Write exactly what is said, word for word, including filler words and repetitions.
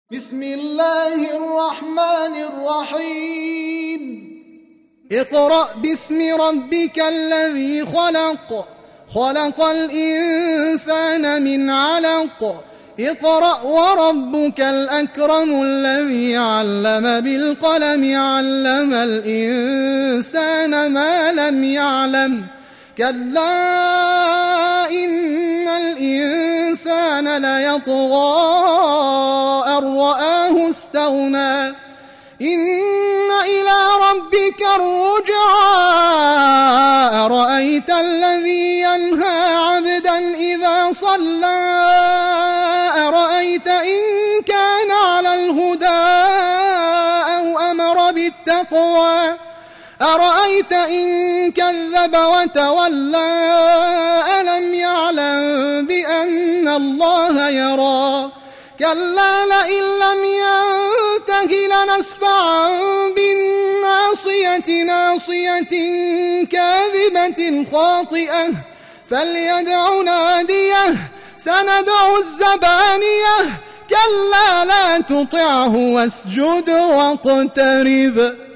بسم الله الرحمن الرحيم اقرأ باسم ربك الذي خلق خلق الإنسان من علق اقرأ وربك الأكرم الذي علم بالقلم علم الإنسان ما لم يعلم كلا إن الإنسان ليطغى أن رآه استغنى إن إلى ربك الرجعى أرأيت الذي ينهى عبدا إذا صلى أرأيت إن كان على الهدى أو أمر بالتقوى أرأيت إن كذب وتولى ألم يعلم بأن الله يرى كلا لئن لم ينته لنسفعا بالناصية ناصية كاذبة خاطئة فليدع ناديه سندع الزبانية كلا لا تطعه واسجد واقترب.